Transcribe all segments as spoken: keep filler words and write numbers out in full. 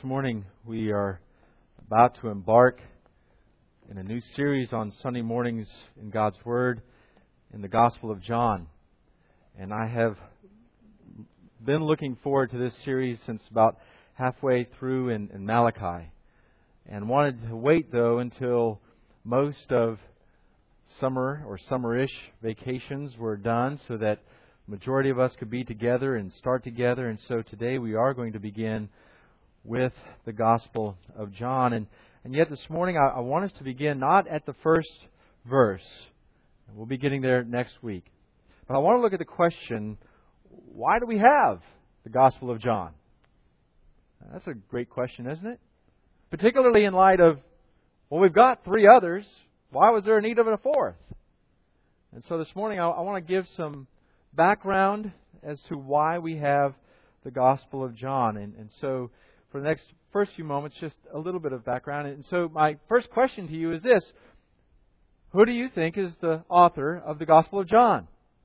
This morning we are about to embark in a new series on Sunday mornings in God's Word in the Gospel of John. And I have been looking forward to this series since about halfway through in, in Malachi. And wanted to wait, though, until most of summer or summerish vacations were done so that the majority of us could be together and start together. And so today we are going to begin with the Gospel of John. And, and yet this morning I, I want us to begin not at the first verse. We'll be getting there next week. But I want to look at the question, why do we have the Gospel of John? That's a great question, isn't it? Particularly in light of, well, we've got three others. Why was there a need of a fourth? And so this morning I, I want to give some background as to why we have the Gospel of John. And, and so for the next first few moments, just a little bit of background. And so my first question to you is this. Who do you think is the author of the Gospel of John?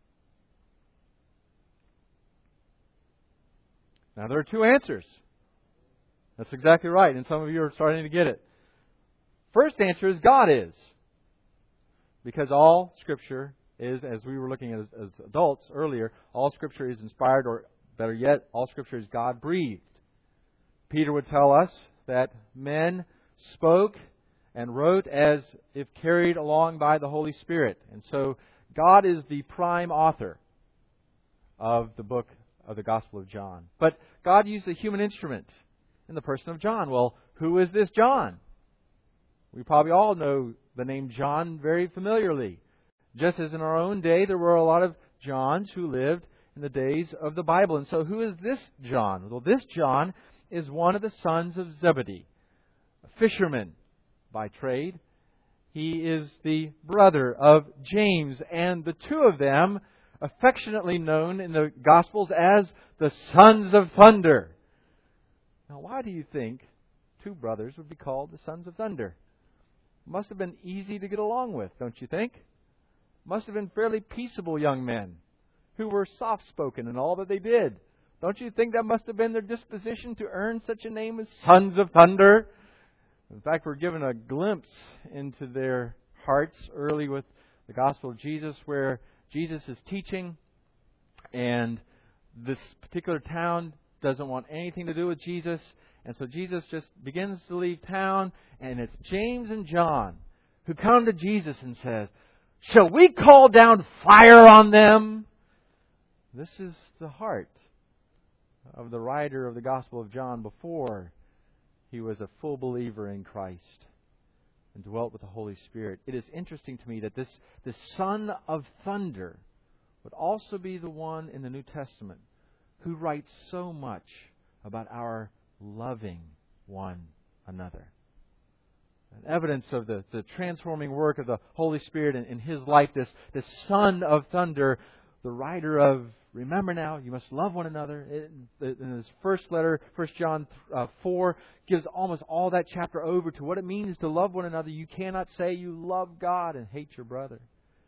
Now, there are two answers. That's exactly right. And some of you are starting to get it. First answer is God is. Because all Scripture is, as we were looking at as, as adults earlier, all Scripture is inspired, or better yet, all Scripture is God-breathed. Peter would tell us that men spoke and wrote as if carried along by the Holy Spirit. And so God is the prime author of the book of the Gospel of John. But God used a human instrument in the person of John. Well, who is this John? We probably all know the name John very familiarly. Just as in our own day, there were a lot of Johns who lived in the days of the Bible. And so who is this John? Well, this John is one of the sons of Zebedee, a fisherman by trade. He is the brother of James, and the two of them, affectionately known in the Gospels as the sons of thunder. Now, why do you think two brothers would be called the sons of thunder? Must have been easy to get along with, don't you think? Must have been fairly peaceable young men who were soft-spoken in all that they did. Don't you think that must have been their disposition to earn such a name as Sons of Thunder? In fact, we're given a glimpse into their hearts early with the Gospel of Jesus, where Jesus is teaching, and this particular town doesn't want anything to do with Jesus. And so Jesus just begins to leave town, and it's James and John who come to Jesus and says, "Shall we call down fire on them?" This is the heart of the writer of the Gospel of John before he was a full believer in Christ and dwelt with the Holy Spirit. It is interesting to me that this, this Son of Thunder would also be the one in the New Testament who writes so much about our loving one another. An evidence of the, the transforming work of the Holy Spirit in, in His life, this, this Son of Thunder, the writer of, remember now, you must love one another. In his first letter, First John four, gives almost all that chapter over to what it means to love one another. You cannot say you love God and hate your brother.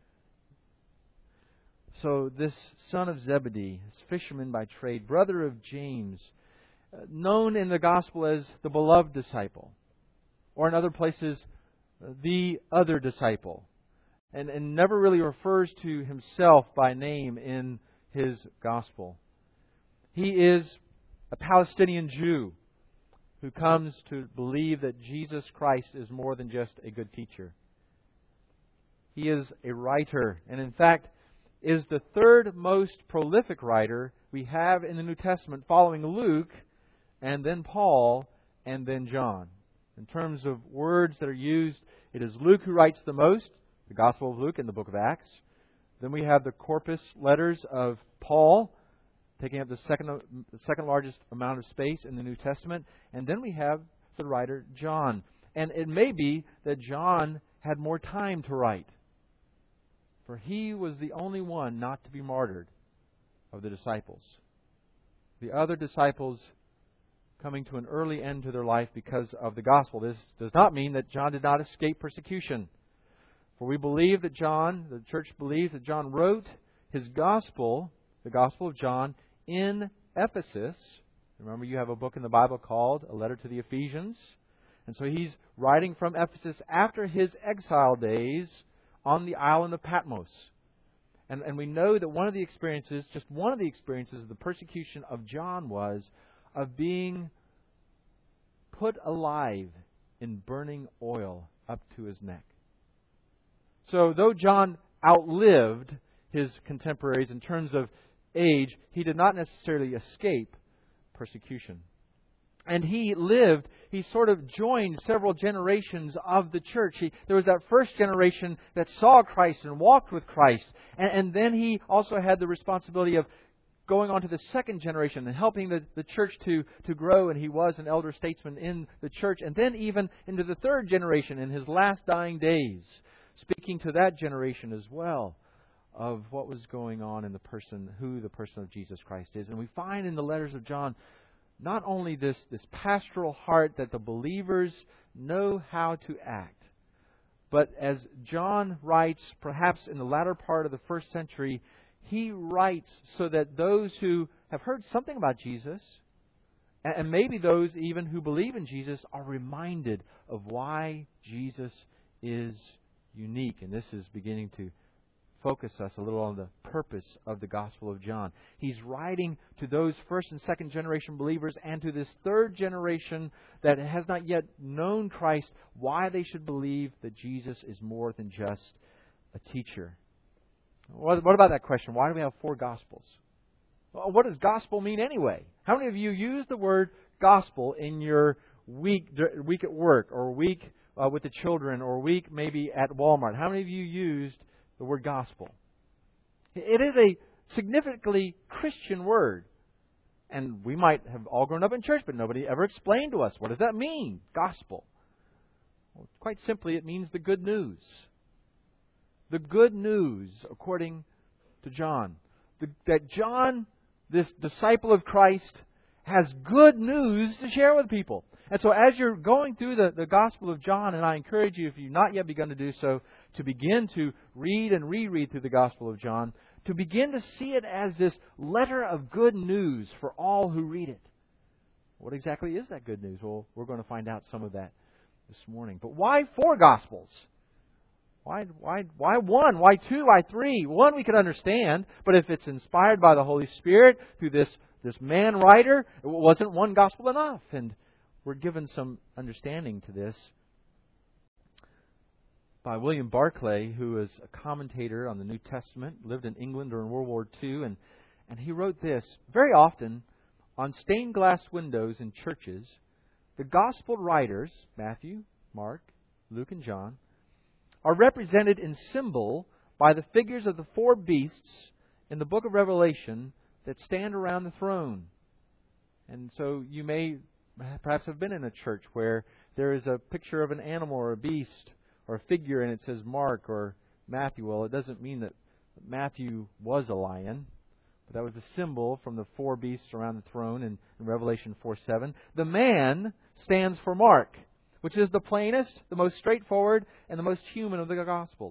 So this son of Zebedee, this fisherman by trade, brother of James, known in the Gospel as the beloved disciple, or in other places, the other disciple, and, and never really refers to himself by name in his Gospel. He is a Palestinian Jew who comes to believe that Jesus Christ is more than just a good teacher. He is a writer, and in fact is the third most prolific writer we have in the New Testament, following Luke, and then Paul, and then John. In terms of words that are used, it is Luke who writes the most, the Gospel of Luke and the book of Acts. Then we have the corpus letters of Paul, taking up the second, the second largest amount of space in the New Testament. And then we have the writer John. And it may be that John had more time to write, for he was the only one not to be martyred of the disciples. The other disciples coming to an early end to their life because of the gospel. This does not mean that John did not escape persecution. For we believe that John, the church believes that John wrote his gospel, the Gospel of John, in Ephesus Remember, you have a book in the Bible called A Letter to the Ephesians. And so he's writing from Ephesus after his exile days on the island of Patmos. And, and we know that one of the experiences, just one of the experiences of the persecution of John was of being put alive in burning oil up to his neck. So though John outlived his contemporaries in terms of age, he did not necessarily escape persecution. And he lived, he sort of joined several generations of the church. He, there was that first generation that saw Christ and walked with Christ. And, and then he also had the responsibility of going on to the second generation and helping the, the church to, to grow. And he was an elder statesman in the church. And then even into the third generation in his last dying days, speaking to that generation as well of what was going on in the person, who the person of Jesus Christ is. And we find in the letters of John not only this, this pastoral heart that the believers know how to act, but as John writes, perhaps in the latter part of the first century, he writes so that those who have heard something about Jesus, and maybe those even who believe in Jesus, are reminded of why Jesus is unique. And this is beginning to focus us a little on the purpose of the Gospel of John. He's writing to those first and second generation believers and to this third generation that has not yet known Christ, why they should believe that Jesus is more than just a teacher. What, what about that question? Why do we have four Gospels? Well, what does gospel mean anyway? How many of you use the word gospel in your week, week at work, or week uh, with the children, or week maybe at Walmart? How many of you used the word gospel? It is a significantly Christian word. And we might have all grown up in church, but nobody ever explained to us, what does that mean, gospel? Well, quite simply, it means the good news. The good news, according to John. The, that John, this disciple of Christ, has good news to share with people. And so as you're going through the, the Gospel of John, and I encourage you, if you've not yet begun to do so, to begin to read and reread through the Gospel of John, to begin to see it as this letter of good news for all who read it. What exactly is that good news? Well, we're going to find out some of that this morning. But why four Gospels? Why, why, why one? Why two? Why three? One we could understand, but if it's inspired by the Holy Spirit through this, this man writer, it wasn't one Gospel enough. And we're given some understanding to this by William Barclay, who is a commentator on the New Testament, lived in England during World War Two, and, and he wrote this: very often, on stained glass windows in churches, the Gospel writers, Matthew, Mark, Luke, and John, are represented in symbol by the figures of the four beasts in the book of Revelation that stand around the throne. And so you may perhaps have been in a church where there is a picture of an animal or a beast or a figure and it says Mark or Matthew. Well, it doesn't mean that Matthew was a lion, but that was the symbol from the four beasts around the throne in, in Revelation four seven. The man stands for Mark, which is the plainest, the most straightforward, and the most human of the Gospels.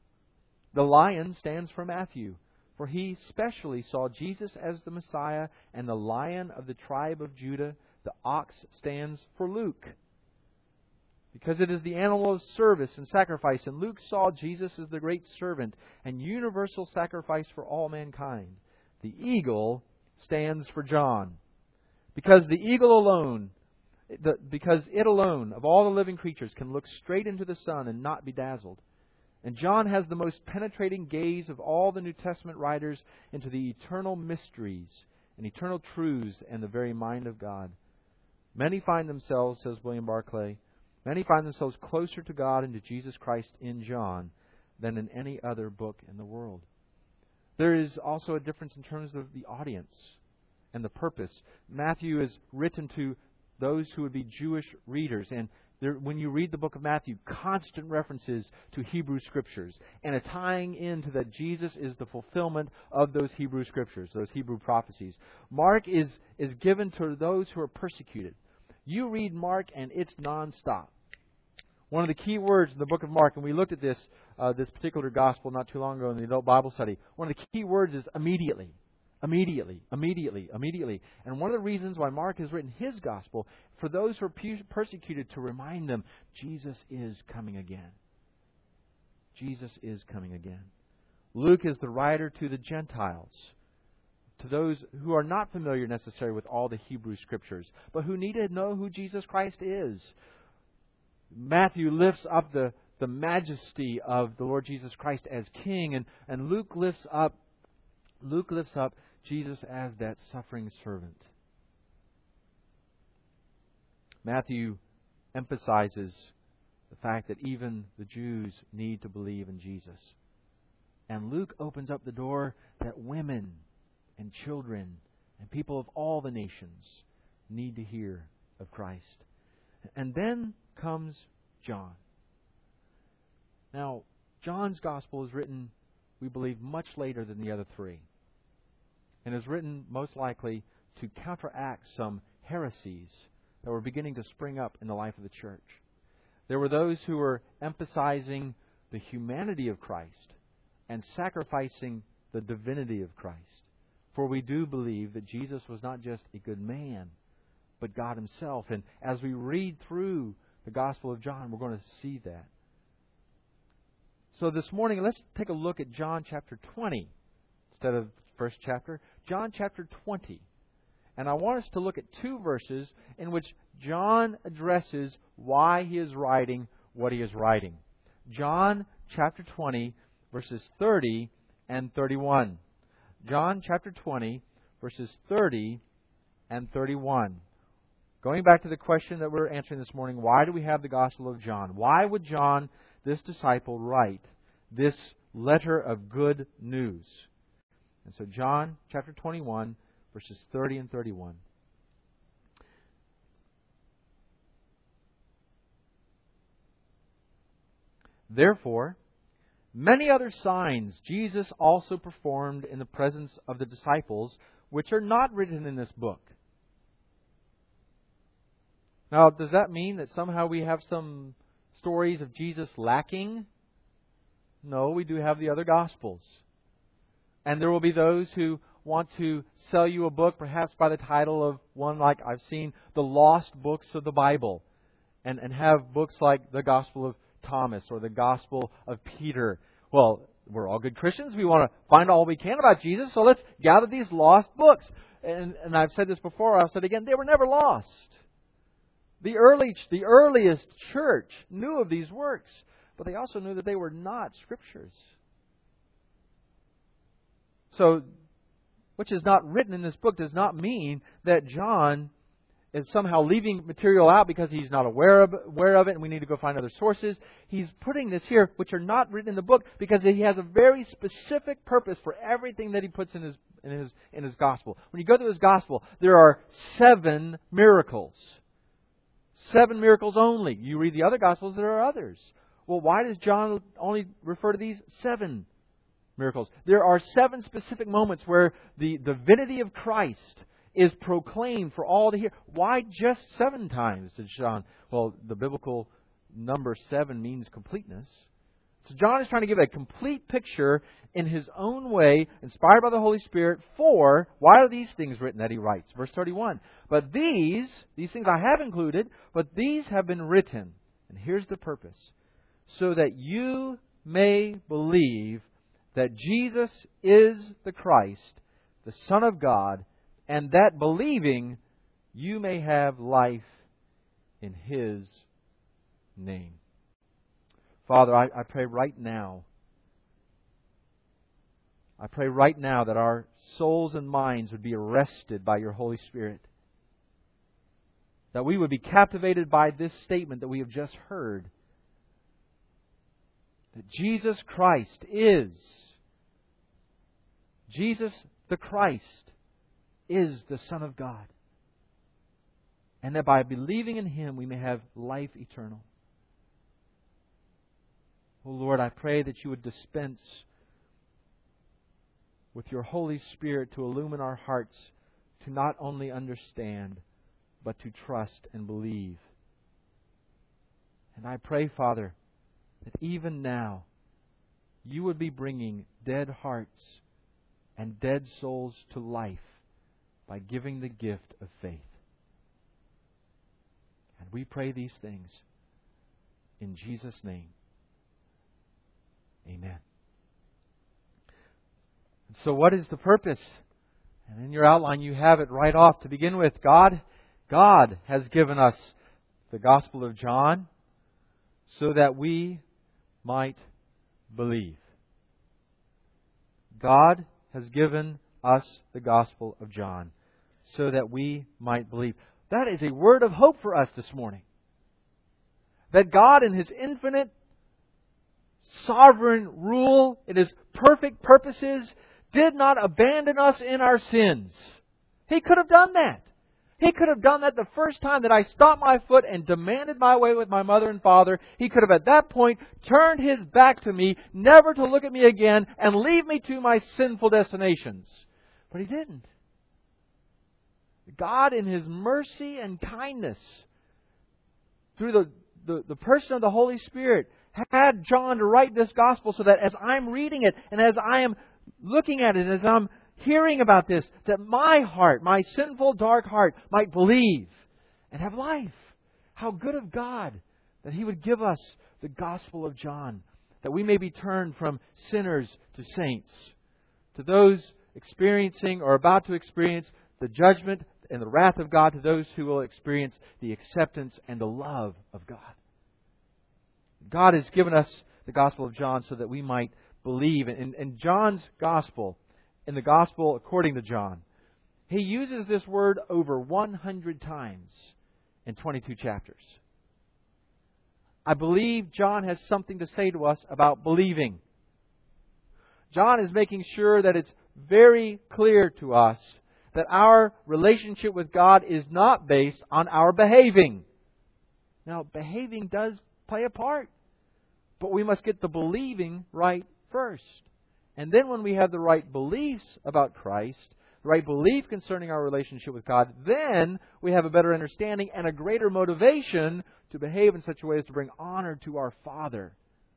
The lion stands for Matthew, for he specially saw Jesus as the Messiah and the Lion of the tribe of Judah. The ox stands for Luke, because it is the animal of service and sacrifice. And Luke saw Jesus as the great servant and universal sacrifice for all mankind. The eagle stands for John, because the eagle alone, the, because it alone of all the living creatures can look straight into the sun and not be dazzled. And John has the most penetrating gaze of all the New Testament writers into the eternal mysteries and eternal truths and the very mind of God. Many find themselves, says William Barclay, many find themselves closer to God and to Jesus Christ in John than in any other book in the world. There is also a difference in terms of the audience and the purpose. Matthew is written to those who would be Jewish readers, and there, when you read the book of Matthew, constant references to Hebrew Scriptures and a tying into that Jesus is the fulfillment of those Hebrew Scriptures, those Hebrew prophecies. Mark is, is given to those who are persecuted. You read Mark and it's nonstop. One of the key words in the book of Mark, and we looked at this uh, this particular gospel not too long ago in the adult Bible study, one of the key words is immediately. Immediately, immediately, immediately. And one of the reasons why Mark has written his gospel, for those who are persecuted, to remind them, Jesus is coming again. Jesus is coming again. Luke is the writer to the Gentiles, to those who are not familiar necessarily with all the Hebrew Scriptures, but who need to know who Jesus Christ is. Matthew lifts up the, the majesty of the Lord Jesus Christ as King, and, and Luke lifts up Luke lifts up Jesus as that suffering servant. Matthew emphasizes the fact that even the Jews need to believe in Jesus. And Luke opens up the door that women and children and people of all the nations need to hear of Christ. And then comes John. Now, John's Gospel is written, we believe, much later than the other three, and is written most likely to counteract some heresies that were beginning to spring up in the life of the church. There were those who were emphasizing the humanity of Christ and sacrificing the divinity of Christ. For we do believe that Jesus was not just a good man, but God Himself. And as we read through the Gospel of John, we're going to see that. So this morning, let's take a look at John chapter twenty instead of the first chapter. John chapter twenty. And I want us to look at two verses in which John addresses why he is writing what he is writing. John chapter twenty, verses thirty and thirty-one. John chapter twenty, verses thirty and thirty-one. Going back to the question that we're answering this morning, why do we have the Gospel of John? Why would John, this disciple, write this letter of good news? And so John chapter twenty-one, verses thirty and thirty-one. Therefore, many other signs Jesus also performed in the presence of the disciples, which are not written in this book. Now, does that mean that somehow we have some stories of Jesus lacking? No, we do have the other Gospels. And there will be those who want to sell you a book, perhaps by the title of one like I've seen, The Lost Books of the Bible, and, and have books like the Gospel of Thomas or the Gospel of Peter. Well, we're all good Christians. We want to find all we can about Jesus, so let's gather these lost books. And, and I've said this before, I'll say it again, they were never lost. The early, the earliest church knew of these works, but they also knew that they were not Scriptures. So, which is not written in this book does not mean that John is somehow leaving material out because he's not aware of, aware of it and we need to go find other sources. He's putting this here, which are not written in the book, because he has a very specific purpose for everything that he puts in his, in his, in his gospel. When you go through his gospel, there are seven miracles. Seven miracles only. You read the other Gospels, there are others. Well, why does John only refer to these seven miracles? There are seven specific moments where the divinity of Christ is proclaimed for all to hear. Why just seven times did John? Well, the biblical number seven means completeness. So John is trying to give a complete picture in his own way, inspired by the Holy Spirit, for why are these things written that he writes? Verse thirty-one. But these, these things I have included, but these have been written. And here's the purpose. So that you may believe that Jesus is the Christ, the Son of God, and that believing you may have life in His name. Father, I, I pray right now, I pray right now that our souls and minds would be arrested by Your Holy Spirit. That we would be captivated by this statement that we have just heard. That Jesus Christ is, Jesus the Christ is the Son of God. And that by believing in Him we may have life eternal. Oh Lord, I pray that You would dispense with Your Holy Spirit to illumine our hearts to not only understand, but to trust and believe. And I pray, Father, that even now You would be bringing dead hearts and dead souls to life by giving the gift of faith. And we pray these things in Jesus' name. Amen. And so what is the purpose? And in your outline you have it right off to begin with. God, God has given us the Gospel of John so that we might believe. God has given us the Gospel of John so that we might believe. That is a word of hope for us this morning. That God in His infinite sovereign rule, in His perfect purposes, did not abandon us in our sins. He could have done that. He could have done that the first time that I stomped my foot and demanded my way with my mother and father. He could have at that point turned His back to me, never to look at me again, and leave me to my sinful destinations. But He didn't. God in His mercy and kindness, through the, the, the person of the Holy Spirit, had John to write this Gospel so that as I'm reading it and as I am looking at it, as I'm hearing about this, that my heart, my sinful, dark heart, might believe and have life. How good of God that He would give us the Gospel of John, that we may be turned from sinners to saints, to those experiencing or about to experience the judgment and the wrath of God, to those who will experience the acceptance and the love of God. God has given us the Gospel of John so that we might believe. In, in John's Gospel, in the Gospel according to John, he uses this word over one hundred times in twenty-two chapters. I believe John has something to say to us about believing. John is making sure that it's very clear to us that our relationship with God is not based on our behaving. Now, behaving does play a part, but we must get the believing right first. And then when we have the right beliefs about Christ, the right belief concerning our relationship with God, then we have a better understanding and a greater motivation to behave in such a way as to bring honor to our Father.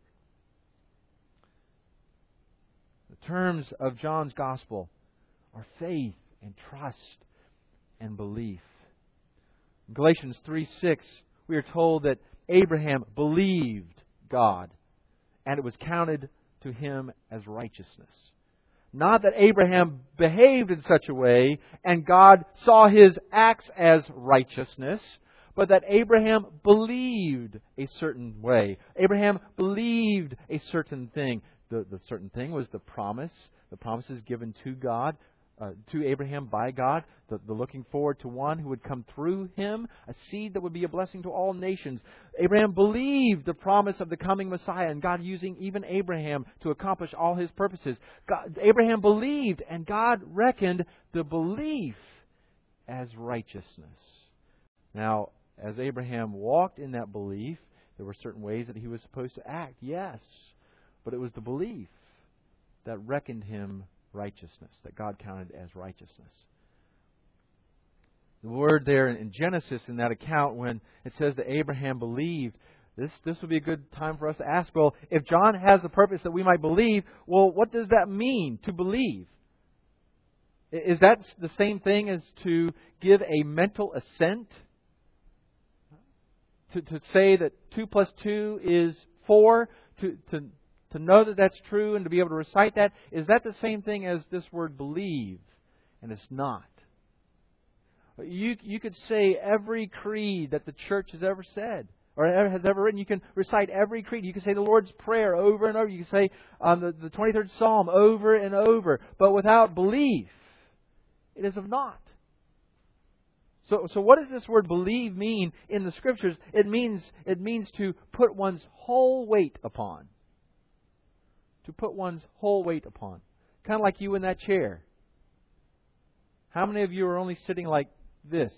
The terms of John's Gospel are faith and trust and belief. In Galatians three six, we are told that Abraham believed God, and it was counted to him as righteousness. Not that Abraham behaved in such a way and God saw his acts as righteousness, but that Abraham believed a certain way. Abraham believed a certain thing. The, the certain thing was the promise. The promises given to God, uh, to Abraham by God. The, the looking forward to one who would come through him, a seed that would be a blessing to all nations. Abraham believed the promise of the coming Messiah, and God using even Abraham to accomplish all His purposes. God, Abraham believed, and God reckoned the belief as righteousness. Now, as Abraham walked in that belief, there were certain ways that he was supposed to act, yes. But it was the belief that reckoned him righteousness, that God counted as righteousness. The word there in Genesis, in that account, when it says that Abraham believed, this, this would be a good time for us to ask, well, if John has the purpose that we might believe, well, what does that mean, to believe? Is that the same thing as to give a mental assent? To, to say that two plus two is four? To, to, to know that that's true and to be able to recite that? Is that the same thing as this word believe? And it's not. You, you could say every creed that the church has ever said or has ever written. You can recite every creed. You can say the Lord's Prayer over and over. You can say um, the, the twenty-third Psalm over and over. But without belief, it is of naught. So, so what does this word believe mean in the Scriptures? It means, it means to put one's whole weight upon. To put one's whole weight upon. Kind of like you in that chair. How many of you are only sitting like this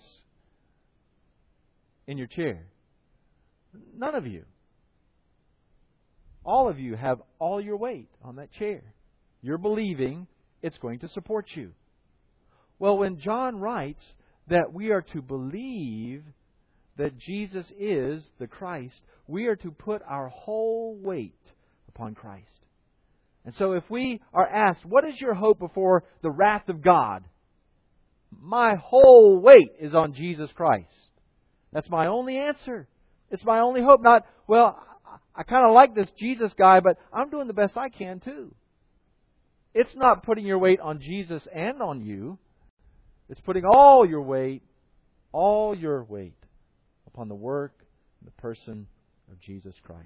in your chair? None of you. All of you have all your weight on that chair. You're believing it's going to support you. Well, when John writes that we are to believe that Jesus is the Christ, we are to put our whole weight upon Christ. And so if we are asked, what is your hope before the wrath of God? My whole weight is on Jesus Christ. That's my only answer. It's my only hope. Not, well, I kind of like this Jesus guy, but I'm doing the best I can too. It's not putting your weight on Jesus and on you. It's putting all your weight, all your weight upon the work and the person of Jesus Christ.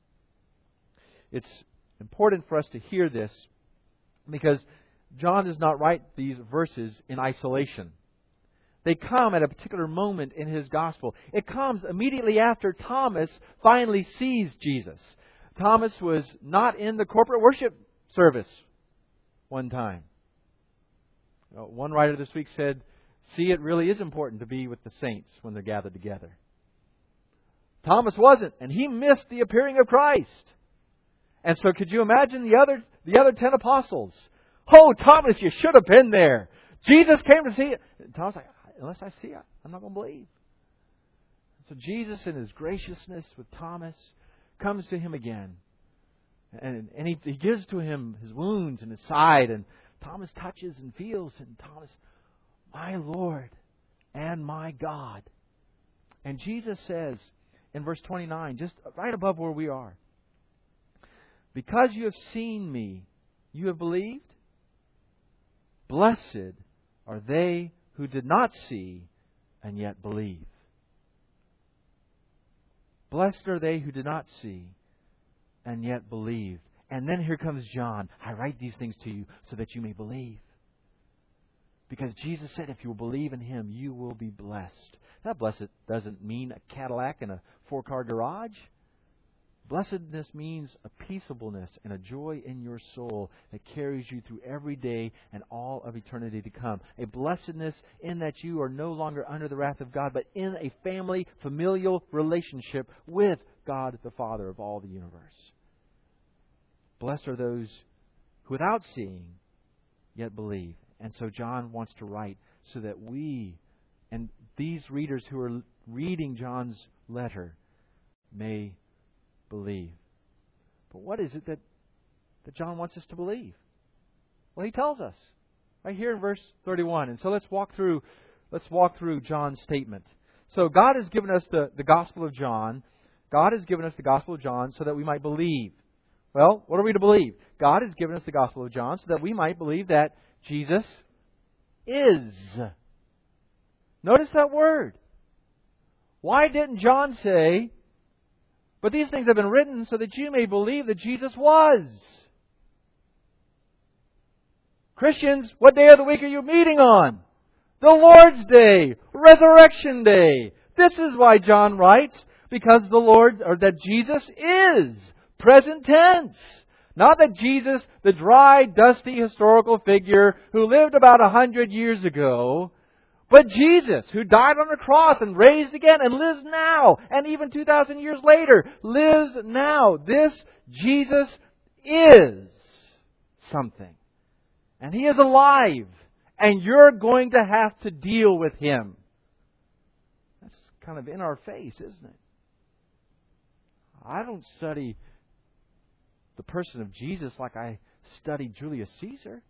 It's important for us to hear this because John does not write these verses in isolation. They come at a particular moment in his gospel. It comes immediately after Thomas finally sees Jesus. Thomas was not in the corporate worship service one time. One writer this week said, see, it really is important to be with the saints when they're gathered together. Thomas wasn't, and he missed the appearing of Christ. And so could you imagine the other the other ten apostles? Oh, Thomas, you should have been there. Jesus came to see it. And Thomas like, unless I see it, I'm not going to believe. So Jesus, in His graciousness with Thomas, comes to him again. And, and he, he gives to him his wounds and his side. And Thomas touches and feels. And Thomas, my Lord and my God. And Jesus says in verse twenty-nine, just right above where we are, because you have seen me, you have believed? Blessed are they who did not see and yet believe. Blessed are they who did not see and yet believe. And then here comes John. I write these things to you so that you may believe. Because Jesus said if you will believe in Him, you will be blessed. That blessed doesn't mean a Cadillac and a four-car garage. Blessedness means a peaceableness and a joy in your soul that carries you through every day and all of eternity to come. A blessedness in that you are no longer under the wrath of God, but in a family, familial relationship with God the Father of all the universe. Blessed are those who without seeing yet believe. And so John wants to write so that we and these readers who are reading John's letter may believe. But what is it that, that John wants us to believe? Well, he tells us right here in verse thirty-one. And so let's walk through let's walk through John's statement. So God has given us the, the Gospel of John. God has given us the Gospel of John so that we might believe. Well, what are we to believe? God has given us the Gospel of John so that we might believe that Jesus is. Notice that word. Why didn't John say, but these things have been written so that you may believe that Jesus was? Christians, what day of the week are you meeting on? The Lord's Day, Resurrection Day. This is why John writes, because the Lord, or that Jesus is. Present tense. Not that Jesus, the dry, dusty historical figure who lived about a hundred years ago, but Jesus, who died on the cross and raised again and lives now, and even two thousand years later, lives now. This Jesus is something. And He is alive. And you're going to have to deal with Him. That's kind of in our face, isn't it? I don't study the person of Jesus like I studied Julius Caesar.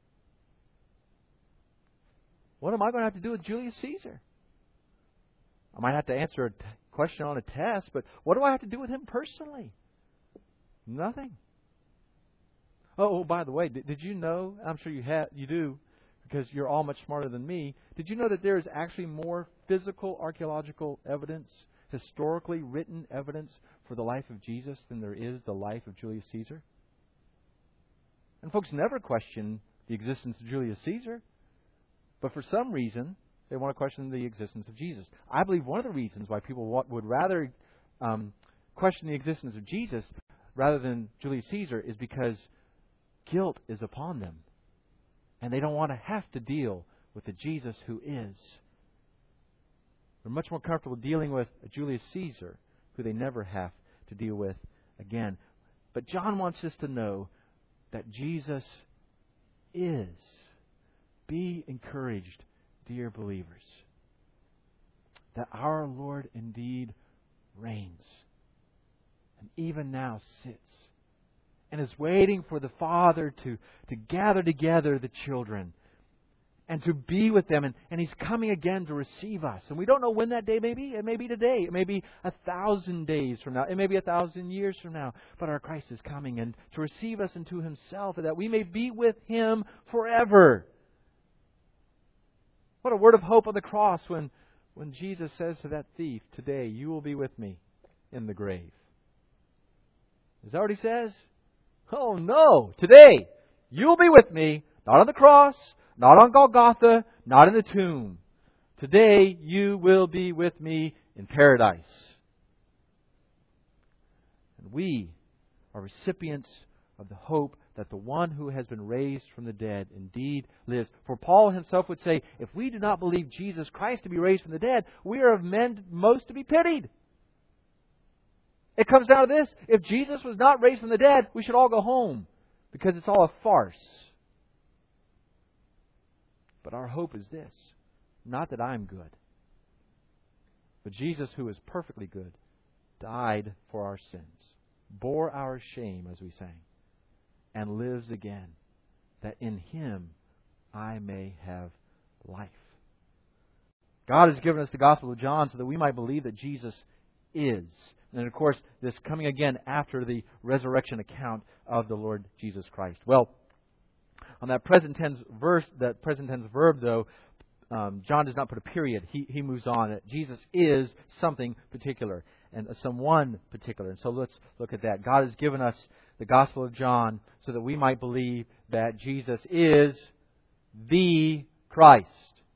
What am I going to have to do with Julius Caesar? I might have to answer a t- question on a test, but what do I have to do with him personally? Nothing. Oh, oh by the way, did, did you know, I'm sure you have, you do, because you're all much smarter than me, did you know that there is actually more physical archaeological evidence, historically written evidence for the life of Jesus than there is the life of Julius Caesar? And folks never question the existence of Julius Caesar. But for some reason, they want to question the existence of Jesus. I believe one of the reasons why people would rather um, question the existence of Jesus rather than Julius Caesar is because guilt is upon them. And they don't want to have to deal with the Jesus who is. They're much more comfortable dealing with a Julius Caesar who they never have to deal with again. But John wants us to know that Jesus is. Be encouraged, dear believers, that our Lord indeed reigns and even now sits and is waiting for the Father to, to gather together the children and to be with them. And, and He's coming again to receive us. And we don't know when that day may be. It may be today. It may be a thousand days from now. It may be a thousand years from now. But our Christ is coming and to receive us into Himself, that we may be with Him forever. What a word of hope on the cross when, when Jesus says to that thief, today you will be with me in the grave. Is that what He says? Oh no! Today you will be with me, not on the cross, not on Golgotha, not in the tomb. Today you will be with me in paradise. And we are recipients of the hope that the one who has been raised from the dead indeed lives. For Paul himself would say, if we do not believe Jesus Christ to be raised from the dead, we are of men most to be pitied. It comes down to this. If Jesus was not raised from the dead, we should all go home, because it's all a farce. But our hope is this. Not that I'm good, but Jesus, who is perfectly good, died for our sins, bore our shame, as we sang, and lives again, that in Him I may have life. God has given us the Gospel of John so that we might believe that Jesus is. And of course, this coming again after the resurrection account of the Lord Jesus Christ. Well, on that present tense verse, that present tense verb, though, um, John does not put a period. He he moves on. Jesus is something particular and someone particular. And so let's look at that. God has given us the Gospel of John so that we might believe that Jesus is the Christ.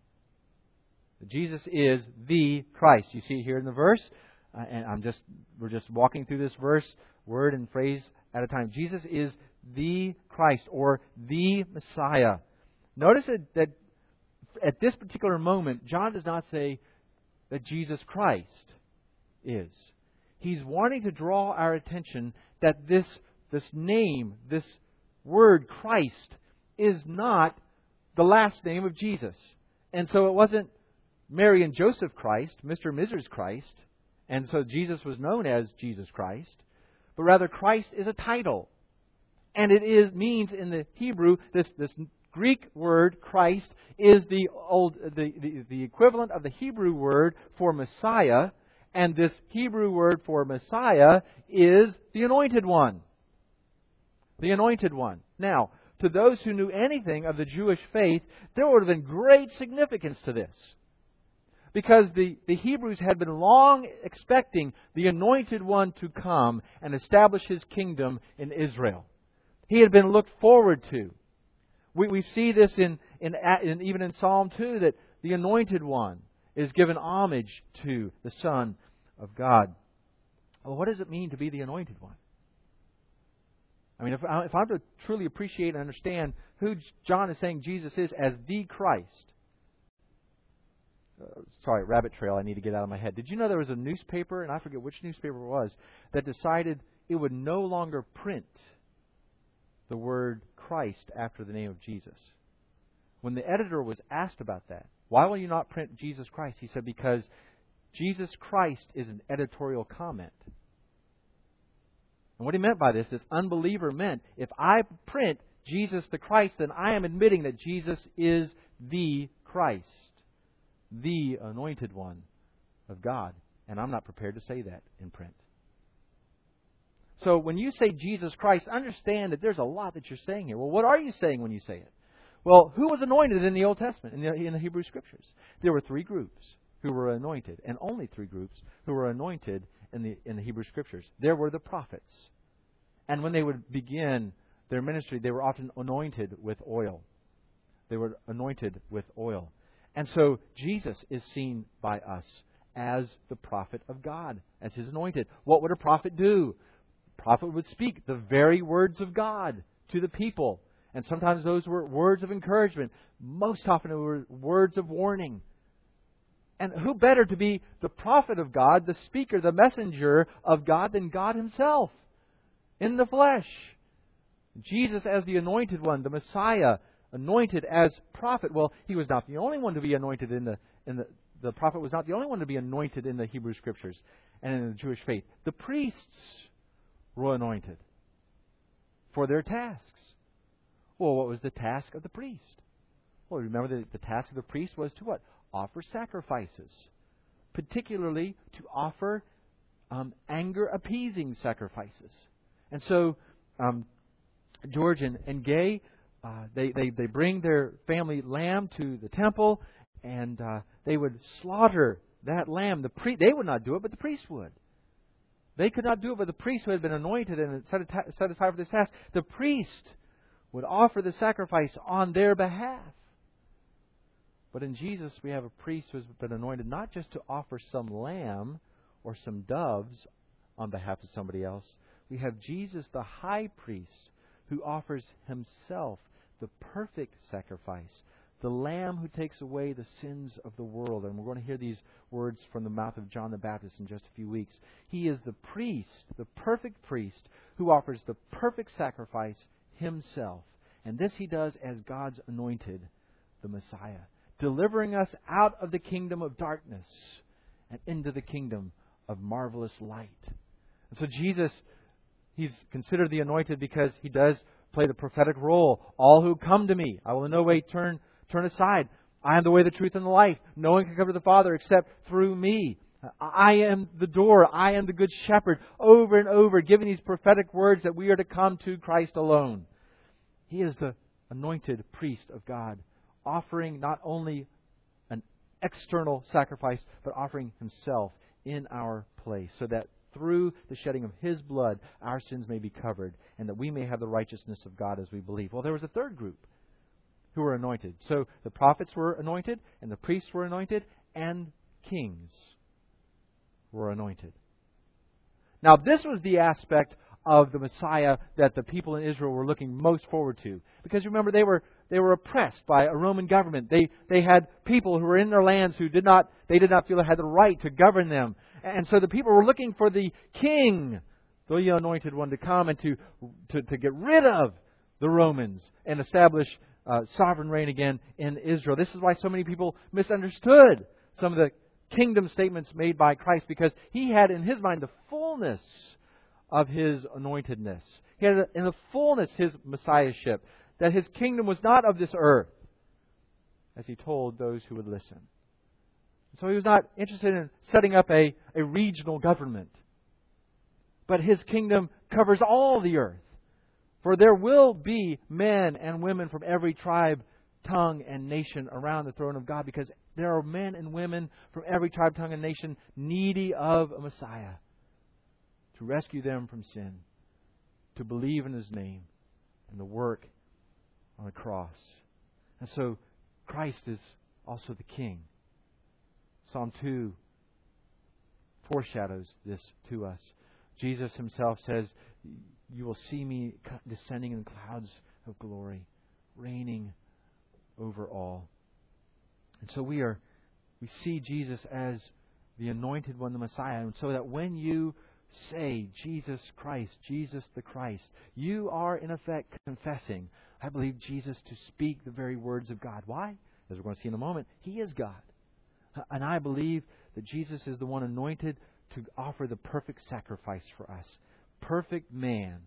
Jesus is the Christ. You see it here in the verse. Uh, and I'm just we're just walking through this verse, word and phrase at a time. Jesus is the Christ, or the Messiah. Notice that, that at this particular moment, John does not say that Jesus Christ is. He's wanting to draw our attention that this, this name, this word Christ, is not the last name of Jesus. And so it wasn't Mary and Joseph Christ, Mister and Missus Christ, and so Jesus was known as Jesus Christ, but rather Christ is a title. And it is means in the Hebrew, this, this Greek word Christ is the old the, the, the equivalent of the Hebrew word for Messiah, and this Hebrew word for Messiah is the Anointed One. The Anointed One. Now, to those who knew anything of the Jewish faith, there would have been great significance to this. Because the, the Hebrews had been long expecting the Anointed One to come and establish His kingdom in Israel. He had been looked forward to. We, we see this in, in, in even in Psalm two, that the Anointed One is given homage to the Son of God. Well, what does it mean to be the Anointed One? I mean, if, I, if I'm to truly appreciate and understand who John is saying Jesus is as the Christ, Uh, sorry, rabbit trail I need to get out of my head. Did you know there was a newspaper, and I forget which newspaper it was, that decided it would no longer print the word Christ after the name of Jesus? When the editor was asked about that, why will you not print Jesus Christ? He said, because Jesus Christ is an editorial comment. And what he meant by this, this unbeliever meant, if I print Jesus the Christ, then I am admitting that Jesus is the Christ, the Anointed One of God. And I'm not prepared to say that in print. So when you say Jesus Christ, understand that there's a lot that you're saying here. Well, what are you saying when you say it? Well, who was anointed in the Old Testament, in the, in the Hebrew Scriptures? There were three groups who were anointed, and only three groups who were anointed in the, in the Hebrew Scriptures. There were the prophets. And when they would begin their ministry, they were often anointed with oil. They were anointed with oil. And so Jesus is seen by us as the prophet of God, as His anointed. What would a prophet do? A prophet would speak the very words of God to the people. And sometimes those were words of encouragement. Most often it were words of warning. And who better to be the prophet of God, the speaker, the messenger of God than God Himself in the flesh? Jesus as the Anointed One, the Messiah, anointed as prophet. Well, He was not the only one to be anointed in the in the the prophet was not the only one to be anointed in the Hebrew Scriptures and in the Jewish faith. The priests were anointed. for their tasks. Well, what was the task of the priest? Well, remember that the task of the priest was to what? Offer sacrifices. Particularly to offer um, anger-appeasing sacrifices. And so, um, George and, and Gay, uh, they, they, they bring their family lamb to the temple, and uh, they would slaughter that lamb. The pri- They would not do it, but the priest would. They could not do it, but the priest who had been anointed and set, ata- set aside for this task, the priest would offer the sacrifice on their behalf. But in Jesus, we have a priest who has been anointed not just to offer some lamb or some doves on behalf of somebody else. We have Jesus, the high priest, who offers himself the perfect sacrifice, the Lamb who takes away the sins of the world. And we're going to hear these words from the mouth of John the Baptist in just a few weeks. He is the priest, the perfect priest, who offers the perfect sacrifice himself. And this he does as God's anointed, the Messiah, delivering us out of the kingdom of darkness and into the kingdom of marvelous light. And so Jesus, he's considered the anointed because he does play the prophetic role. All who come to me, I will in no way turn turn aside. I am the way, the truth, and the life. No one can come to the Father except through me. I am the door. I am the good shepherd. Over and over, giving these prophetic words that we are to come to Christ alone. He is the anointed priest of God, offering not only an external sacrifice, but offering himself in our place, so that through the shedding of his blood, our sins may be covered, and that we may have the righteousness of God as we believe. Well, there was a third group who were anointed. So the prophets were anointed, and the priests were anointed, and kings were anointed. Now, this was the aspect of the Messiah that the people in Israel were looking most forward to. Because remember, they were they were oppressed by a Roman government. They they had people who were in their lands who did not they did not feel they had the right to govern them. And so the people were looking for the king, the anointed one, to come and to to, to get rid of the Romans and establish uh, sovereign reign again in Israel. This is why so many people misunderstood some of the kingdom statements made by Christ, because he had in his mind the fullness of his anointedness. He had in the fullness his messiahship, that his kingdom was not of this earth, as he told those who would listen. So he was not interested in setting up a, a regional government. But his kingdom covers all the earth. For there will be men and women from every tribe, tongue, and nation around the throne of God, because there are men and women from every tribe, tongue, and nation needy of a Messiah to rescue them from sin, to believe in his name, and the work on the cross. And so Christ is also the King. Psalm two foreshadows this to us. Jesus himself says, "You will see me descending in clouds of glory, reigning over all." And so we are, we see Jesus as the anointed one, the Messiah. And so that when you say Jesus Christ, Jesus the Christ, you are in effect confessing, I believe Jesus to speak the very words of God. Why? As we're going to see in a moment, he is God. And I believe that Jesus is the one anointed to offer the perfect sacrifice for us. Perfect man.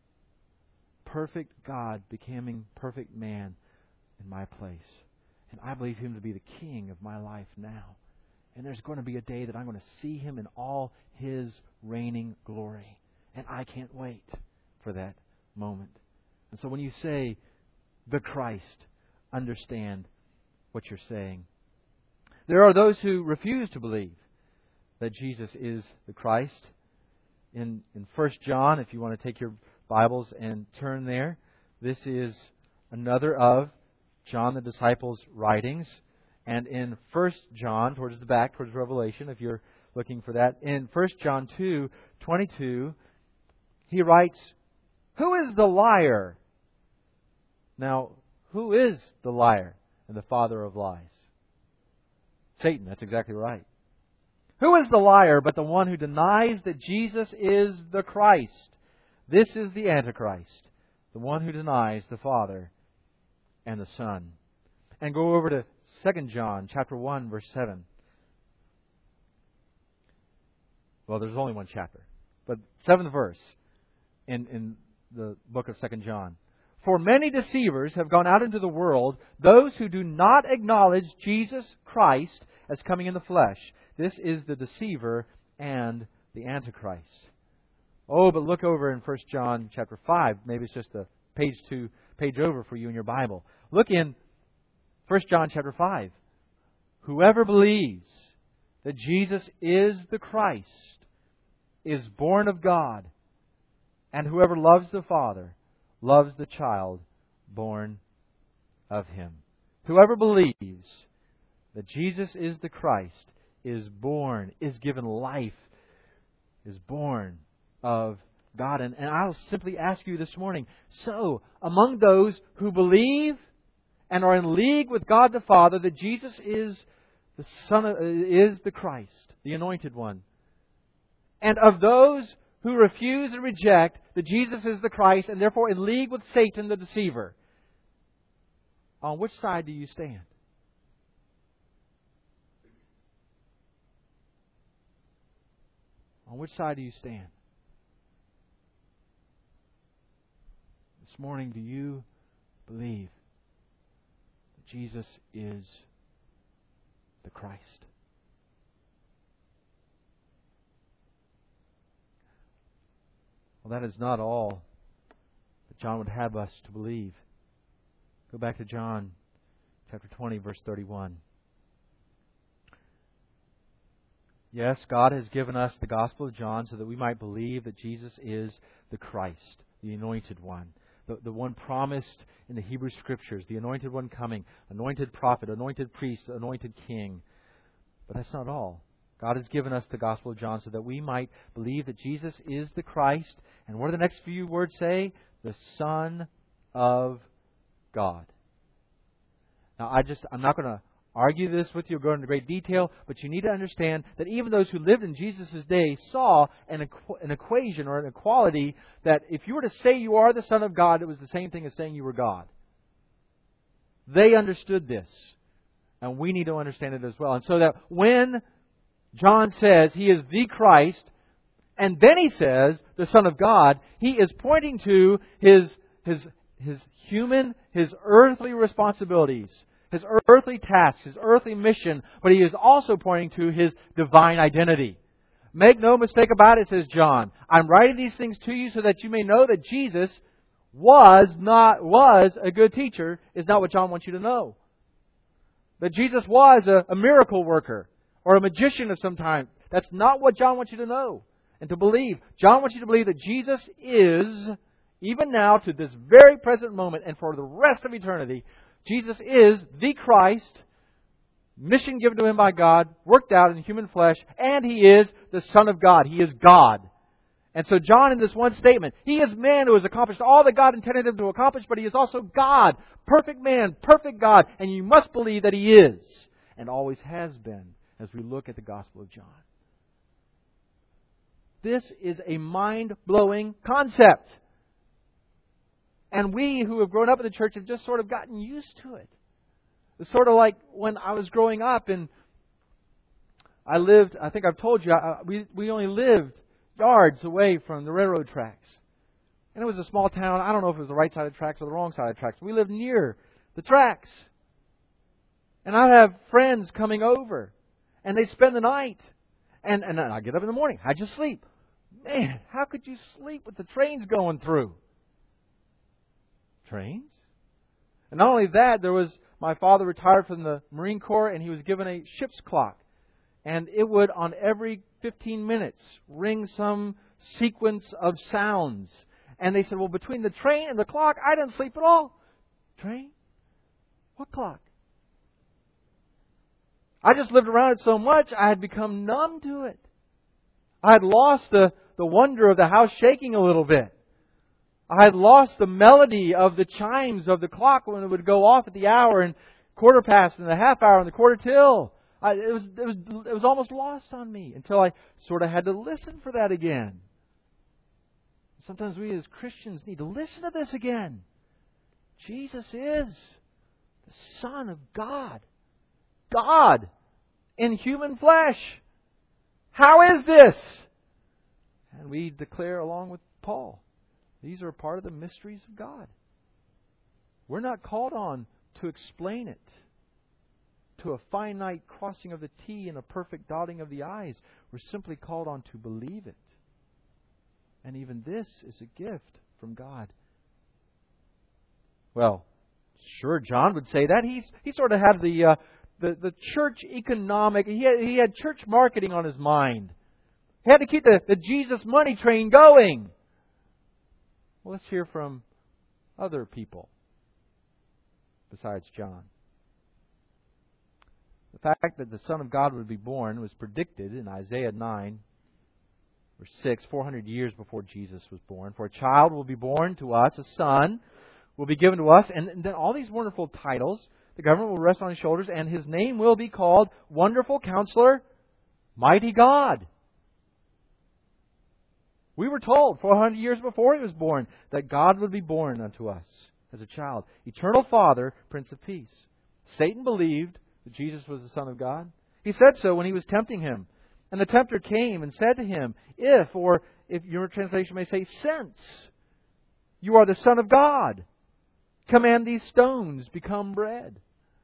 Perfect God becoming perfect man in my place. And I believe him to be the King of my life now. And there's going to be a day that I'm going to see him in all his reigning glory. And I can't wait for that moment. And so when you say the Christ, understand what you're saying. There are those who refuse to believe that Jesus is the Christ. In in First John, if you want to take your Bibles and turn there, this is another of John the disciple's writings. And in First John, towards the back, towards Revelation, if you're looking for that, in First John two twenty-two, he writes, "Who is the liar?" Now, who is the liar and the father of lies? Satan, that's exactly right. Who is the liar but the one who denies that Jesus is the Christ? This is the Antichrist, the one who denies the Father and the Son. And go over to Second John chapter one, verse seven. Well, there's only one chapter. But seventh verse in, in the book of Second John. For many deceivers have gone out into the world, those who do not acknowledge Jesus Christ as coming in the flesh. This is the deceiver and the Antichrist. Oh, but look over in First John chapter five. Maybe it's just a page two, page over for you in your Bible. Look in First John chapter five. Whoever believes that Jesus is the Christ is born of God, and whoever loves the Father loves the child born of Him. Whoever believes that Jesus is the Christ is born, is given life, is born of God. And, and I'll simply ask you this morning, so among those who believe and are in league with God the Father that Jesus is the Son of, is the Christ, the Anointed One, and of those who refuse and reject that Jesus is the Christ and therefore in league with Satan the deceiver, on which side do you stand? On which side do you stand? This morning, do you believe that Jesus is the Christ? Well, that is not all that John would have us to believe. Go back to John chapter twenty, verse thirty-one. Yes, God has given us the Gospel of John so that we might believe that Jesus is the Christ, the Anointed One, the, the one promised in the Hebrew Scriptures, the Anointed One coming, anointed prophet, anointed priest, anointed king. But that's not all. God has given us the Gospel of John so that we might believe that Jesus is the Christ. And what do the next few words say? The Son of God. Now, I just, I'm not going to argue this with you or go into great detail, but you need to understand that even those who lived in Jesus' day saw an, equ- an equation or an equality that if you were to say you are the Son of God, it was the same thing as saying you were God. They understood this. And we need to understand it as well. And so that when John says He is the Christ, and then he says the Son of God, he is pointing to His, His, His human, His earthly responsibilities, His earthly tasks, His earthly mission, but He is also pointing to His divine identity. Make no mistake about it, says John. I'm writing these things to you so that you may know that Jesus was not was a good teacher, is not what John wants you to know. That Jesus was a, a miracle worker or a magician of some kind. That's not what John wants you to know and to believe. John wants you to believe that Jesus is, even now to this very present moment and for the rest of eternity, Jesus is the Christ, mission given to Him by God, worked out in human flesh, and He is the Son of God. He is God. And so John, in this one statement, He is man who has accomplished all that God intended Him to accomplish, but He is also God, perfect man, perfect God, and you must believe that He is, and always has been, as we look at the Gospel of John. This is a mind-blowing concept. And we who have grown up in the church have just sort of gotten used to it. It's sort of like when I was growing up and I lived, I think I've told you, I, we, we only lived yards away from the railroad tracks. And it was a small town. I don't know if it was the right side of the tracks or the wrong side of the tracks. We lived near the tracks. And I'd have friends coming over. And they'd spend the night. And, and I'd get up in the morning. How'd you sleep? Man, how could you sleep with the trains going through? Trains? And not only that, there was, my father retired from the Marine Corps and he was given a ship's clock. And it would, on every fifteen minutes, ring some sequence of sounds. And they said, well, between the train and the clock, I didn't sleep at all. Train? What clock? I just lived around it so much, I had become numb to it. I had lost the, the wonder of the house shaking a little bit. I had lost the melody of the chimes of the clock when it would go off at the hour and quarter past and the half hour and the quarter till. I, it was it was it was almost lost on me until I sort of had to listen for that again. Sometimes we as Christians need to listen to this again. Jesus is the Son of God. God in human flesh. How is this? And we declare along with Paul, These are part of the mysteries of God. We're not called on to explain it to a finite crossing of the T and a perfect dotting of the I's. We're simply called on to believe it. And even this is a gift from God. Well, sure, John would say that. He's, he sort of had the, uh, the, the church economic, he had, he had church marketing on his mind. He had to keep the, the Jesus money train going. Well, let's hear from other people besides John. The fact that the Son of God would be born was predicted in Isaiah nine, verse six, four hundred years before Jesus was born. For a child will be born to us, a son will be given to us, and then all these wonderful titles. The government will rest on his shoulders, and his name will be called Wonderful Counselor, Mighty God. We were told four hundred years before he was born that God would be born unto us as a child. Eternal Father, Prince of Peace. Satan believed that Jesus was the Son of God. He said so when he was tempting him. And the tempter came and said to him, if, or if your translation may say, since you are the Son of God, command these stones become bread.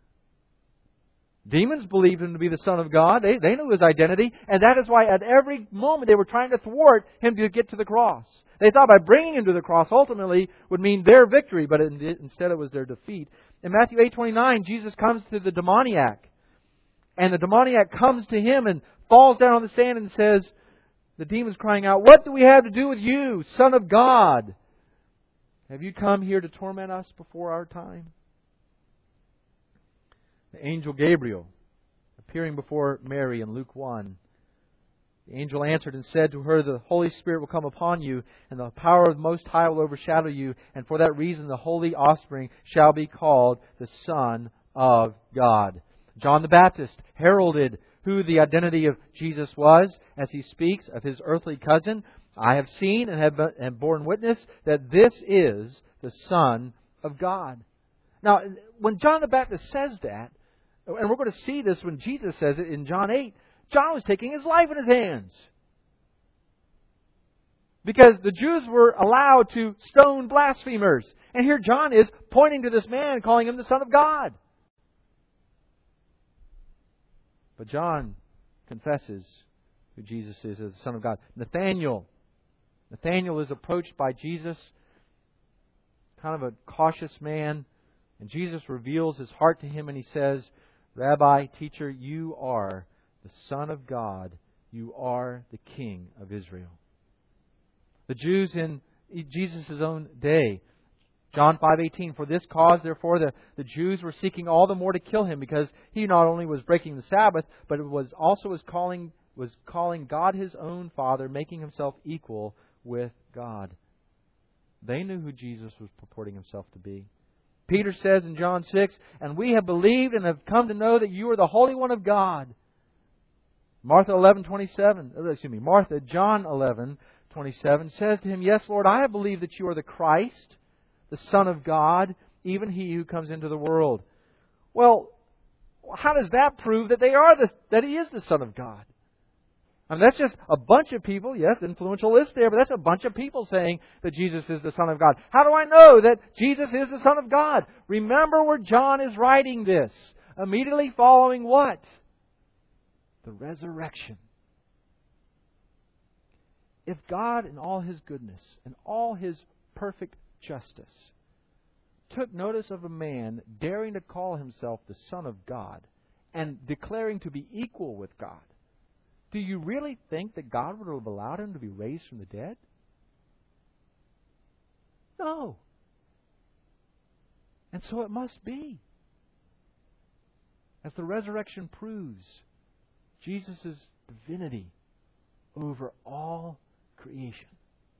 Demons believed him to be the Son of God. They, they knew his identity. And that is why at every moment they were trying to thwart him to get to the cross. They thought by bringing him to the cross ultimately would mean their victory, but it, instead it was their defeat. In Matthew eight twenty-nine, Jesus comes to the demoniac. And the demoniac comes to him and falls down on the sand and says, the demon's crying out, what do we have to do with you, Son of God? Have you come here to torment us before our time? The angel Gabriel, appearing before Mary in Luke one. The angel answered and said to her, the Holy Spirit will come upon you, and the power of the Most High will overshadow you, and for that reason the holy offspring shall be called the Son of God. John the Baptist heralded who the identity of Jesus was as he speaks of his earthly cousin. I have seen and have been, and borne witness that this is the Son of God. Now, when John the Baptist says that, and we're going to see this when Jesus says it in John eight, John was taking his life in his hands. Because the Jews were allowed to stone blasphemers. And here John is pointing to this man, calling him the Son of God. But John confesses who Jesus is as the Son of God. Nathanael. Nathanael is approached by Jesus, kind of a cautious man. And Jesus reveals his heart to him and he says, Rabbi, teacher, you are the Son of God. You are the King of Israel. The Jews in Jesus' own day, John five eighteen, for this cause, therefore, the, the Jews were seeking all the more to kill him, because he not only was breaking the Sabbath, but it was also was calling was calling God his own Father, making himself equal with God. They knew who Jesus was purporting himself to be. Peter says in John six, and we have believed and have come to know that you are the Holy One of God. Martha eleven twenty-seven, excuse me, Martha, John eleven twenty-seven says to him, yes, Lord, I have believed that you are the Christ, the Son of God, even He who comes into the world. Well, how does that prove that they are the, that He is the Son of God? I mean, that's just a bunch of people, yes, influential list there, but that's a bunch of people saying that Jesus is the Son of God. How do I know that Jesus is the Son of God? Remember where John is writing this. Immediately following what? The resurrection. If God in all His goodness and all His perfect justice took notice of a man daring to call himself the Son of God and declaring to be equal with God, do you really think that God would have allowed him to be raised from the dead? No. And so it must be. As the resurrection proves, Jesus' divinity over all creation.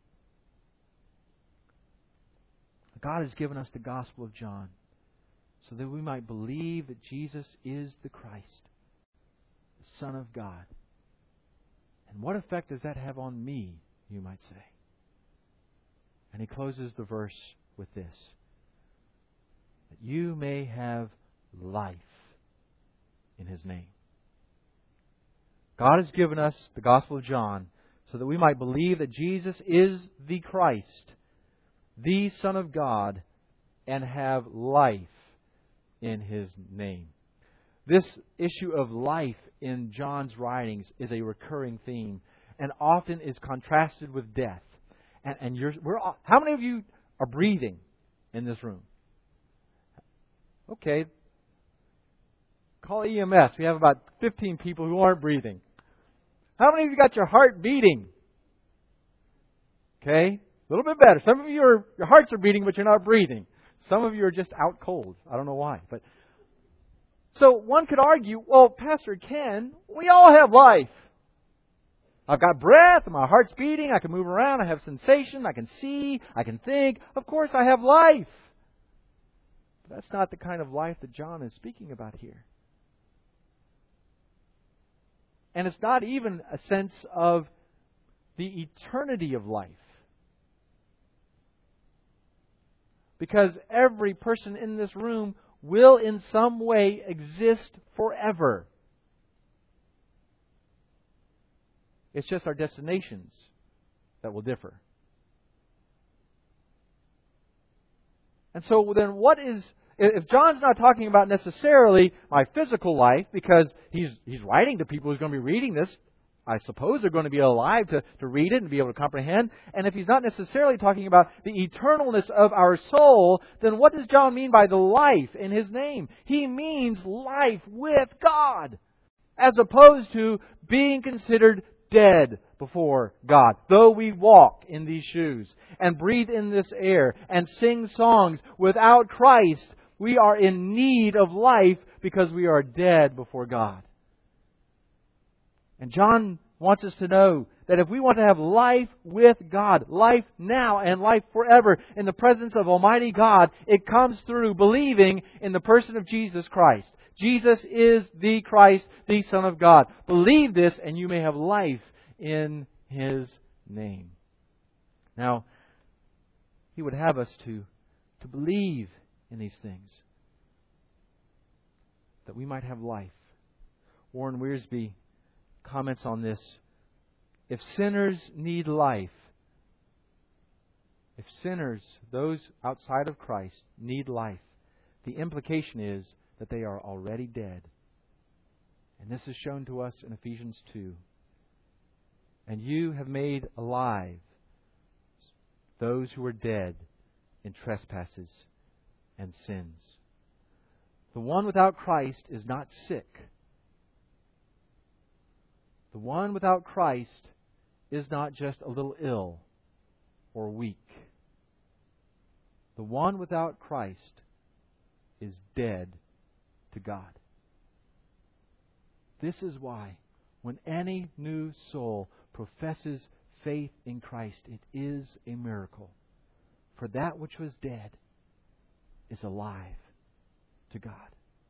God has given us the Gospel of John so that we might believe that Jesus is the Christ, the Son of God. And what effect does that have on me, you might say? And he closes the verse with this, that you may have life in His name. God has given us the Gospel of John so that we might believe that Jesus is the Christ, the Son of God, and have life in His name. This issue of life in John's writings is a recurring theme and often is contrasted with death. And, and you're, we're all, how many of you are breathing in this room? Okay. Call E M S. We have about fifteen people who aren't breathing. How many of you got your heart beating? Okay. A little bit better. Some of you are, your hearts are beating, but you're not breathing. Some of you are just out cold. I don't know why. But so one could argue, well, Pastor Ken, we all have life. I've got breath, my heart's beating, I can move around, I have sensation, I can see, I can think. Of course I have life. But that's not the kind of life that John is speaking about here. And it's not even a sense of the eternity of life. Because every person in this room will in some way exist forever. It's just our destinations that will differ. And so then what is, if John's not talking about necessarily my physical life, because he's he's writing to people who's going to be reading this, I suppose they're going to be alive to, to read it and be able to comprehend. And if he's not necessarily talking about the eternalness of our soul, then what does John mean by the life in his name? He means life with God, as opposed to being considered dead before God. Though we walk in these shoes and breathe in this air and sing songs, without Christ, we are in need of life because we are dead before God. And John wants us to know that if we want to have life with God, life now and life forever in the presence of Almighty God, it comes through believing in the person of Jesus Christ. Jesus is the Christ, the Son of God. Believe this and you may have life in His name. Now, He would have us to, to believe in these things, that we might have life. Warren Wiersbe comments on this. If sinners need life, if sinners, those outside of Christ, need life, the implication is that they are already dead. And this is shown to us in Ephesians two. And you have made alive those who were dead in trespasses and sins. The one without Christ is not sick. The one without Christ is not just a little ill or weak. The one without Christ is dead to God. This is why when any new soul professes faith in Christ, it is a miracle. For that which was dead is alive to God.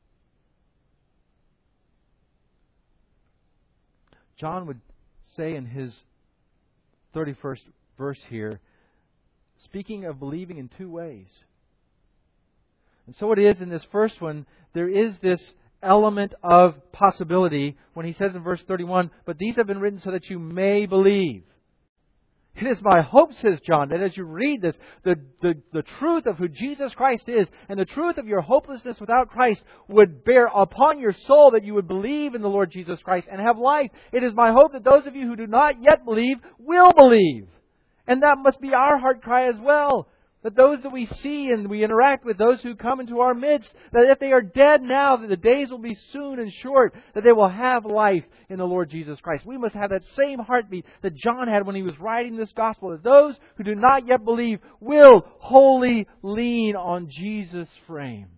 John would say in his thirty-first verse here, speaking of believing in two ways. And so it is in this first one, there is this element of possibility when he says in verse thirty-one, but these have been written so that you may believe. It is my hope, says John, that as you read this, the, the, the truth of who Jesus Christ is and the truth of your hopelessness without Christ would bear upon your soul, that you would believe in the Lord Jesus Christ and have life. It is my hope that those of you who do not yet believe will believe. And that must be our heart cry as well. That those that we see and we interact with, those who come into our midst, that if they are dead now, that the days will be soon and short, that they will have life in the Lord Jesus Christ. We must have that same heartbeat that John had when he was writing this gospel, that those who do not yet believe will wholly lean on Jesus' frame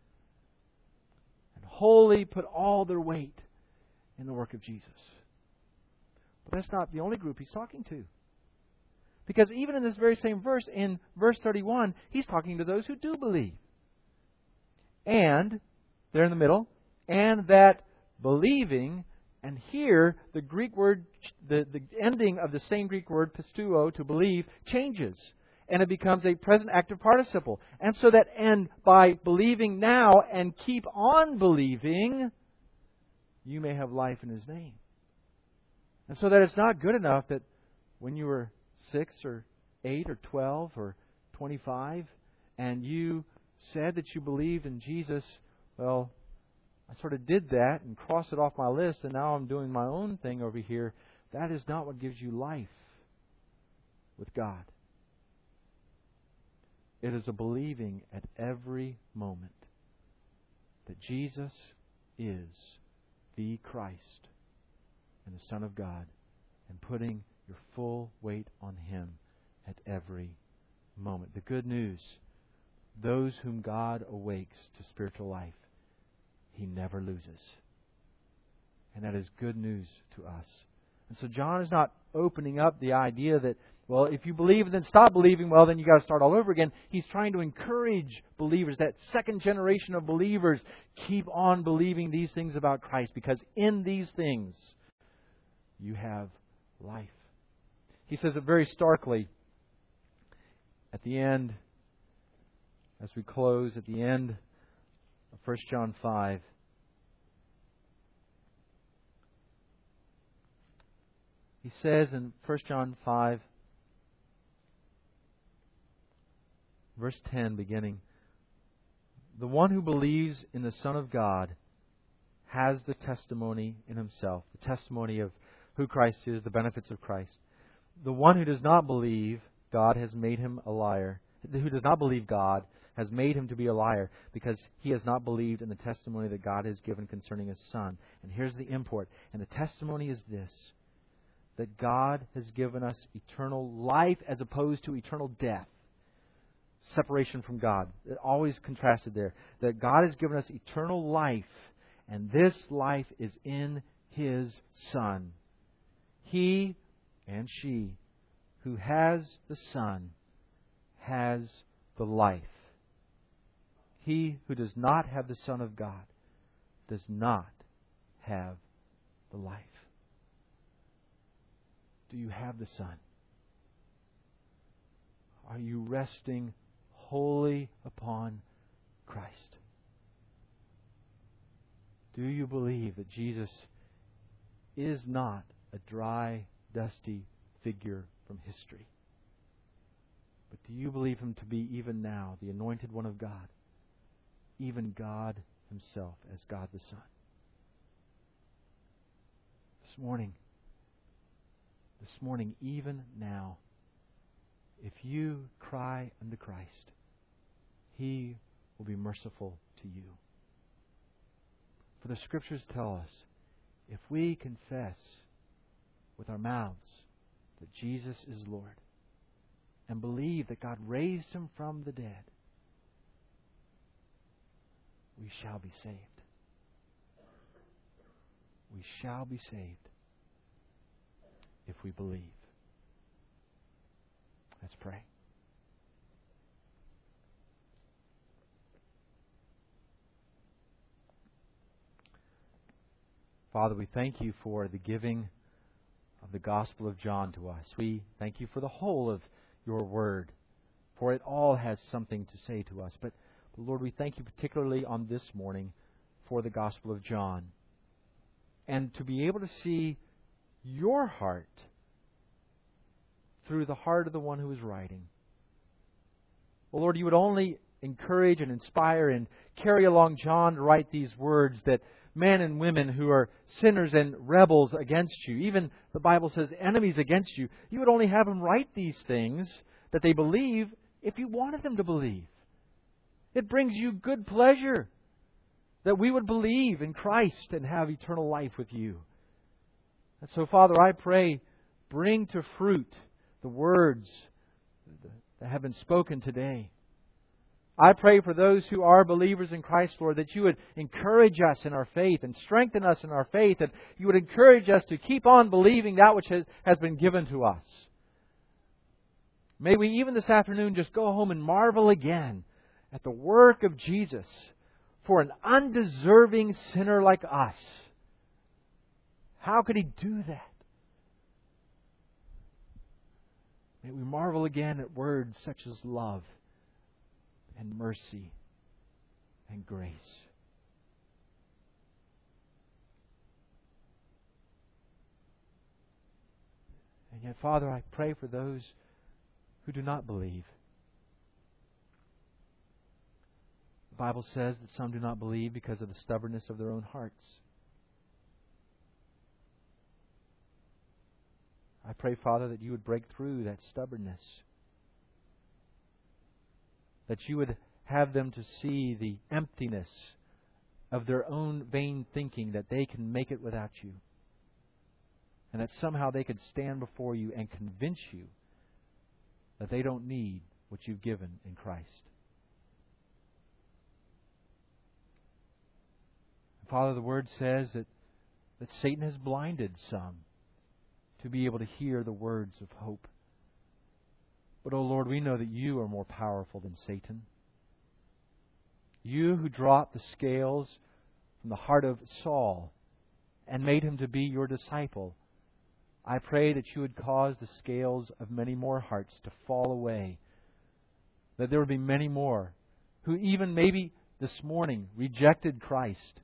and wholly put all their weight in the work of Jesus. But that's not the only group he's talking to. Because even in this very same verse, in verse thirty-one, he's talking to those who do believe. And, there in the middle, and that believing, and here the Greek word, the, the ending of the same Greek word, pisteuo, to believe, changes. And it becomes a present active participle. And so that, and by believing now and keep on believing, you may have life in His name. And so that it's not good enough that when you were six or eight or twelve or twenty-five and you said that you believed in Jesus, well, I sort of did that and crossed it off my list, and now I'm doing my own thing over here. That is not what gives you life with God. It is a believing at every moment that Jesus is the Christ and the Son of God, and putting your full weight on Him at every moment. The good news, those whom God awakes to spiritual life, He never loses. And that is good news to us. And so John is not opening up the idea that, well, if you believe and then stop believing, well, then you got to start all over again. He's trying to encourage believers, that second generation of believers, keep on believing these things about Christ, because in these things you have life. He says it very starkly at the end, as we close, at the end of First John five. He says in First John five, verse ten beginning, "The one who believes in the Son of God has the testimony in himself," the testimony of who Christ is, the benefits of Christ. "The one who does not believe God has made him a liar. Who does not believe God has made him to be a liar, because he has not believed in the testimony that God has given concerning His Son." And here's the import. And the testimony is this, that God has given us eternal life as opposed to eternal death. Separation from God. It always contrasted there. That God has given us eternal life, and this life is in His Son. He and she who has the Son has the life. He who does not have the Son of God does not have the life. Do you have the Son? Are you resting wholly upon Christ? Do you believe that Jesus is not a dry, dusty figure from history? But do you believe Him to be even now the anointed one of God? Even God Himself as God the Son. This morning, this morning, even now, if you cry unto Christ, He will be merciful to you. For the Scriptures tell us, if we confess with our mouths that Jesus is Lord, and believe that God raised Him from the dead, we shall be saved. We shall be saved if we believe. Let's pray. Father, we thank You for the giving of the Gospel of John to us. We thank You for the whole of Your Word, for it all has something to say to us. But, Lord, we thank You particularly on this morning for the Gospel of John. And to be able to see Your heart through the heart of the one who is writing. Well, Lord, You would only encourage and inspire and carry along John to write these words, that men and women who are sinners and rebels against You, even the Bible says enemies against You, You would only have them write these things that they believe if You wanted them to believe. It brings You good pleasure that we would believe in Christ and have eternal life with You. And so, Father, I pray, bring to fruit the words that have been spoken today. I pray for those who are believers in Christ, Lord, that You would encourage us in our faith and strengthen us in our faith, that You would encourage us to keep on believing that which has, has been given to us. May we even this afternoon just go home and marvel again at the work of Jesus for an undeserving sinner like us. How could He do that? May we marvel again at words such as love and mercy and grace. And yet, Father, I pray for those who do not believe. The Bible says that some do not believe because of the stubbornness of their own hearts. I pray, Father, that you would break through that stubbornness. That you would have them to see the emptiness of their own vain thinking that they can make it without you. And that somehow they could stand before you and convince you that they don't need what you've given in Christ. Father, the Word says that, that Satan has blinded some to be able to hear the words of hope. But, oh Lord, we know that you are more powerful than Satan. You who dropped the scales from the heart of Saul and made him to be your disciple, I pray that you would cause the scales of many more hearts to fall away. That there would be many more who even maybe this morning rejected Christ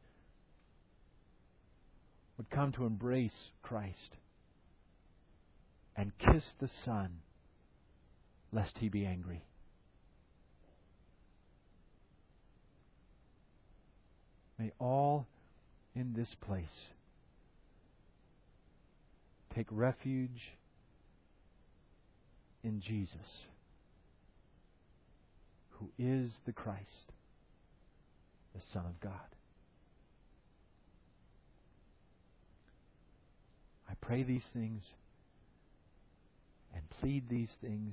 would come to embrace Christ and kiss the Son, lest He be angry. May all in this place take refuge in Jesus, who is the Christ, the Son of God. I pray these things and plead these things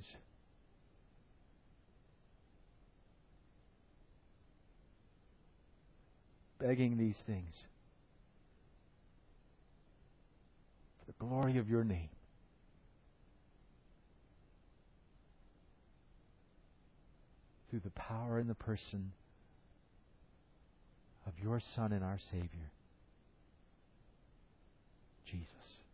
begging these things for the glory of your name. Through the power and the person of your Son and our Savior, Jesus.